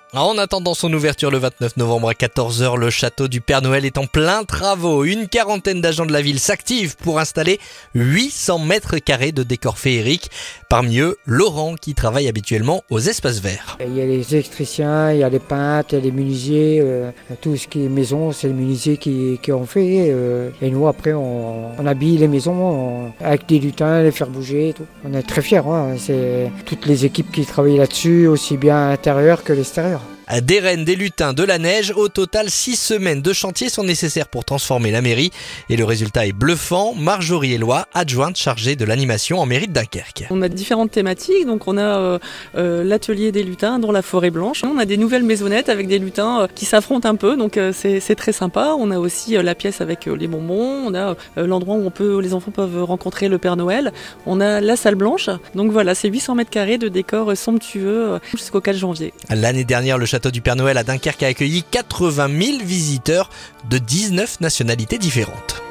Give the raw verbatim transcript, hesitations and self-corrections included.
En attendant son ouverture le vingt-neuf novembre à quatorze heures, le château du Père Noël est en plein travaux. Une quarantaine d'agents de la ville s'activent pour installer huit cents mètres carrés de décors féeriques. Parmi eux, Laurent qui travaille habituellement aux espaces verts. Il y a les électriciens, il y a les peintres, il y a les menuisiers, euh, tout ce qui est maison, c'est les menuisiers qui, qui ont fait. Euh, et nous après on, on habille les maisons on, avec des lutins, les faire bouger et tout. On est très fiers, hein. C'est toutes les équipes qui travaillent là-dessus, aussi bien à l'intérieur que l'extérieur. Des rennes, des lutins, de la neige, au total six semaines de chantier sont nécessaires pour transformer la mairie et le résultat est bluffant. Marjorie Eloi, adjointe chargée de l'animation en mairie de Dunkerque. On a différentes thématiques, donc on a euh, euh, l'atelier des lutins dans la forêt blanche. On a des nouvelles maisonnettes avec des lutins euh, qui s'affrontent un peu, donc euh, c'est, c'est très sympa. On a aussi euh, la pièce avec euh, les bonbons, on a euh, l'endroit où on peut, où les enfants peuvent rencontrer le Père Noël. On a la salle blanche, donc voilà, c'est huit cents mètres carrés de décors somptueux euh, jusqu'au quatre janvier. L'année dernière, le château du Père Noël à Dunkerque a accueilli quatre-vingt mille visiteurs de dix-neuf nationalités différentes.